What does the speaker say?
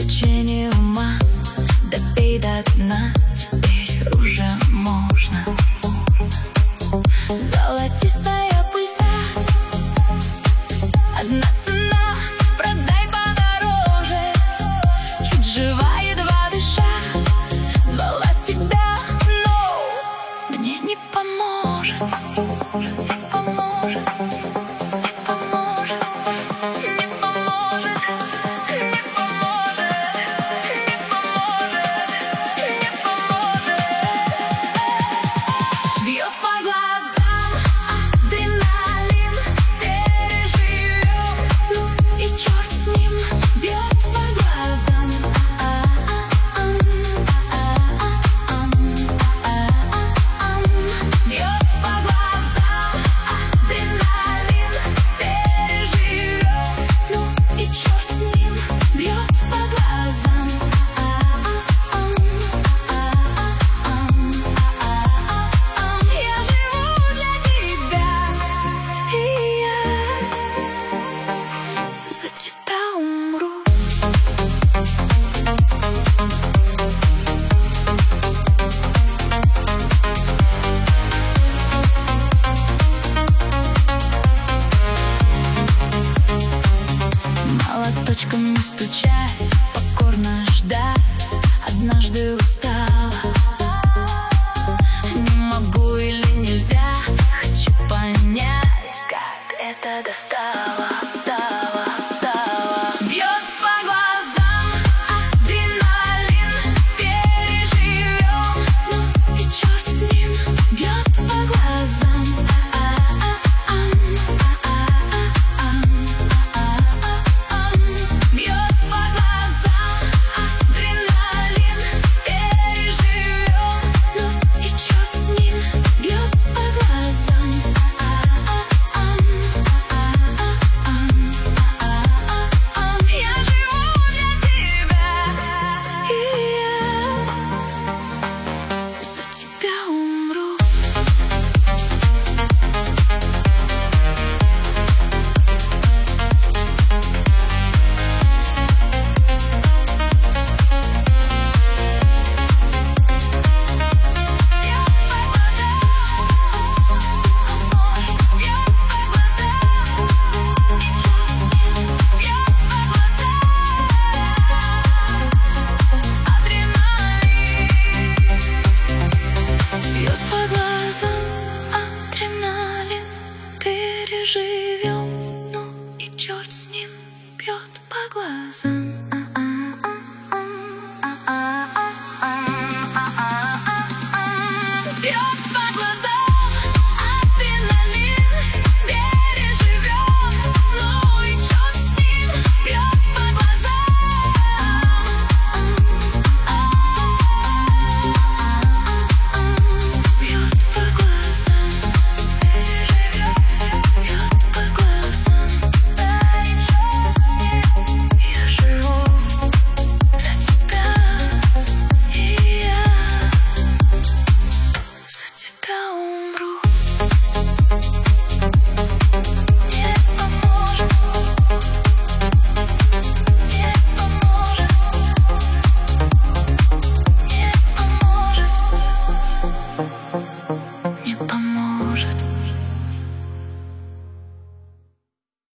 Приключения ума, допей до дна, теперь уже можно. Золотистая пыльца, одна цена, продай подороже. Чуть жива, едва дыша, звала тебя, но мне не поможет. Не поможет. За тебя умру. Молоточком стучать, покорно ждать. Однажды устала, не могу или нельзя. Хочу понять, как это достало. Переживем, ну и черт с ним, бьет по глазам.